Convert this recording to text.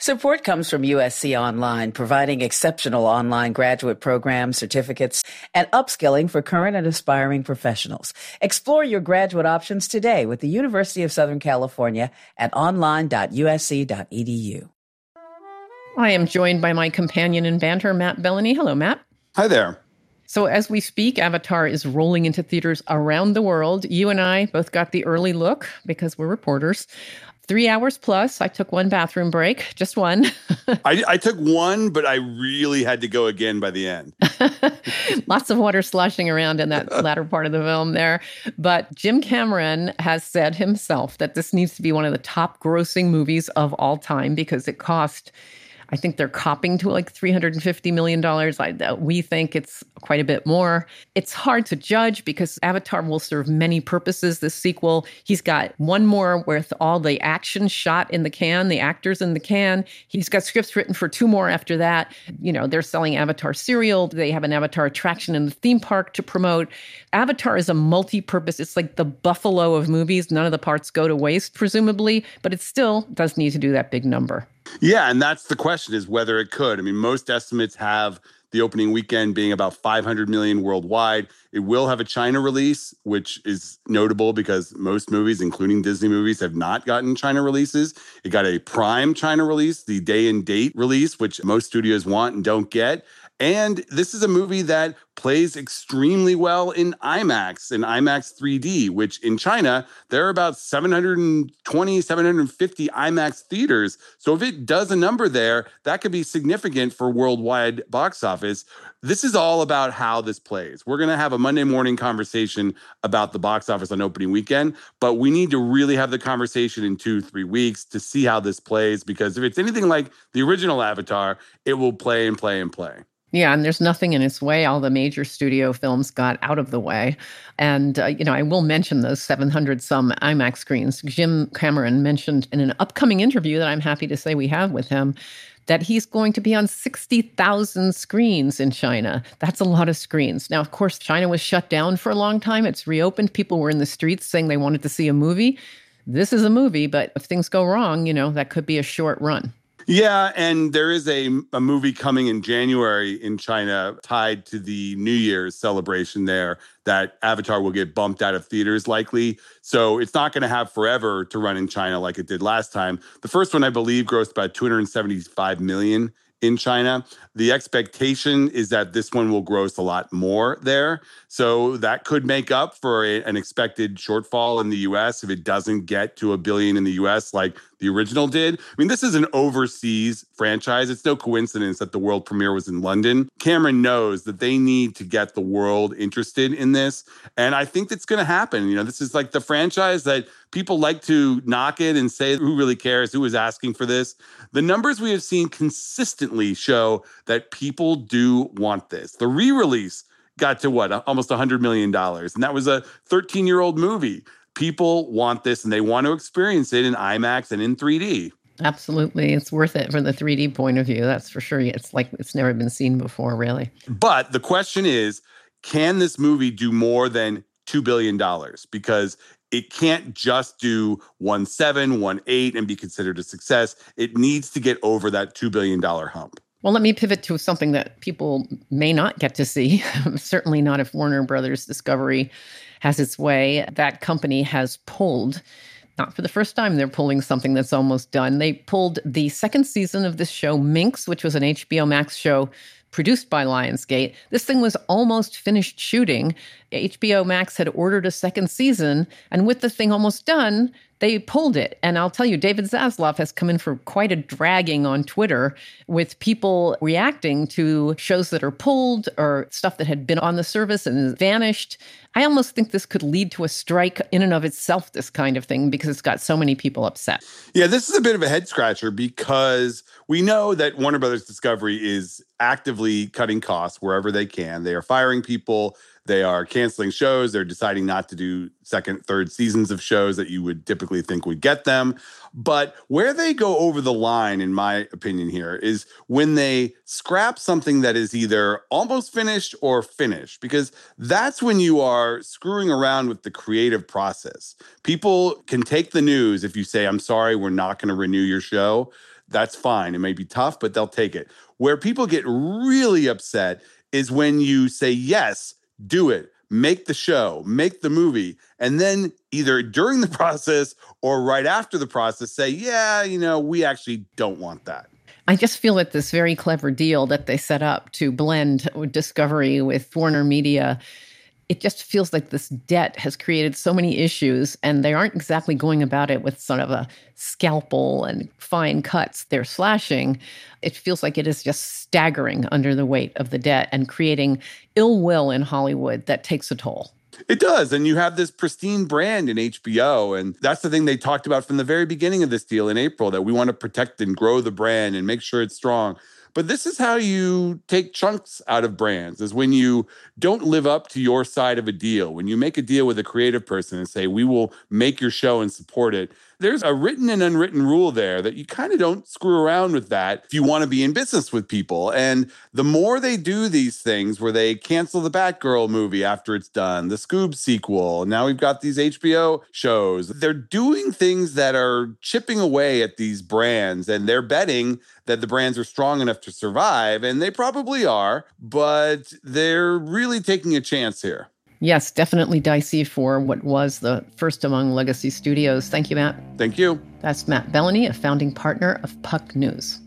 Support comes from USC Online, providing exceptional online graduate programs, certificates, and upskilling for current and aspiring professionals. Explore your graduate options today with the University of Southern California at online.usc.edu. I am joined by my companion in banter, Matt Bellany. Hello, Matt. Hi there. So as we speak, Avatar is rolling into theaters around the world. You and I both got the early look because we're reporters. 3 hours plus. I took one bathroom break, just one. I took one, but I really had to go again by the end. Lots of water sloshing around in that latter part of the film there. But Jim Cameron has said himself that this needs to be one of the top grossing movies of all time because it cost, I think they're copping to like $350 million. We think it's quite a bit more. It's hard to judge because Avatar will serve many purposes, this sequel. He's got one more with all the action shot in the can, the actors in the can. He's got scripts written for 2 more after that. You know, they're selling Avatar cereal. They have an Avatar attraction in the theme park to promote. Avatar is a multi-purpose. It's like the buffalo of movies. None of the parts go to waste, presumably, but it still does need to do that big number. Yeah, and that's the question is whether it could. I mean, most estimates have the opening weekend being about 500 million worldwide. It will have a China release, which is notable because most movies, including Disney movies, have not gotten China releases. It got a prime China release, the day and date release, which most studios want and don't get. And this is a movie that plays extremely well in IMAX and IMAX 3D, which in China, there are about 720, 750 IMAX theaters. So if it does a number there, that could be significant for worldwide box office. This is all about how this plays. We're going to have a Monday morning conversation about the box office on opening weekend, but we need to really have the conversation in 2-3 weeks to see how this plays, because if it's anything like the original Avatar, it will play and play and play. Yeah, and there's nothing in its way. All the major studio films got out of the way. And, I will mention those 700-some IMAX screens. Jim Cameron mentioned in an upcoming interview that I'm happy to say we have with him that he's going to be on 60,000 screens in China. That's a lot of screens. Now, of course, China was shut down for a long time. It's reopened. People were in the streets saying they wanted to see a movie. This is a movie, but if things go wrong, that could be a short run. Yeah, and there is a movie coming in January in China tied to the New Year's celebration there that Avatar will get bumped out of theaters likely. So it's not going to have forever to run in China like it did last time. The first one, I believe, grossed about $275 million in China. The expectation is that this one will gross a lot more there. So that could make up for an expected shortfall in the US if it doesn't get to $1 billion in the US like the original did. I mean, this is an overseas franchise. It's no coincidence that the world premiere was in London. Cameron knows that they need to get the world interested in this. And I think that's going to happen. This is like the franchise that people like to knock it and say, who really cares? Who is asking for this? The numbers we have seen consistently show that people do want this. The re-release got to almost $100 million. And that was a 13-year-old movie. People want this and they want to experience it in IMAX and in 3D. Absolutely. It's worth it from the 3D point of view. That's for sure. It's like it's never been seen before, really. But the question is, can this movie do more than $2 billion? Because it can't just do 1.7, 1.8 and be considered a success. It needs to get over that $2 billion hump. Well, let me pivot to something that people may not get to see. Certainly not if Warner Brothers Discovery has its way. That company has pulled, not for the first time, they're pulling something that's almost done. They pulled the second season of this show, Minx, which was an HBO Max show produced by Lionsgate. This thing was almost finished shooting. HBO Max had ordered a second season, and with the thing almost done, they pulled it. And I'll tell you, David Zaslav has come in for quite a dragging on Twitter with people reacting to shows that are pulled or stuff that had been on the service and vanished. I almost think this could lead to a strike in and of itself, this kind of thing, because it's got so many people upset. Yeah, this is a bit of a head scratcher because we know that Warner Brothers Discovery is actively cutting costs wherever they can. They are firing people. They are canceling shows. They're deciding not to do second, third seasons of shows that you would typically think would get them. But where they go over the line, in my opinion here, is when they scrap something that is either almost finished or finished, because that's when you are screwing around with the creative process. People can take the news if you say, I'm sorry, we're not going to renew your show. That's fine. It may be tough, but they'll take it. Where people get really upset is when you say, yes, do it, make the show, make the movie, and then either during the process or right after the process say, yeah, we actually don't want that. I just feel that this very clever deal that they set up to blend Discovery with Warner Media, it just feels like this debt has created so many issues, and they aren't exactly going about it with sort of a scalpel and fine cuts. They're slashing. It feels like it is just staggering under the weight of the debt and creating ill will in Hollywood that takes a toll. It does. And you have this pristine brand in HBO. And that's the thing they talked about from the very beginning of this deal in April, that we want to protect and grow the brand and make sure it's strong. But this is how you take chunks out of brands, is when you don't live up to your side of a deal. When you make a deal with a creative person and say, we will make your show and support it, there's a written and unwritten rule there that you kind of don't screw around with that if you want to be in business with people. And the more they do these things where they cancel the Batgirl movie after it's done, the Scoob sequel, now we've got these HBO shows, they're doing things that are chipping away at these brands, and they're betting that the brands are strong enough to survive, and they probably are, but they're really taking a chance here. Yes, definitely dicey for what was the first among legacy studios. Thank you, Matt. Thank you. That's Matt Bellany, a founding partner of Puck News.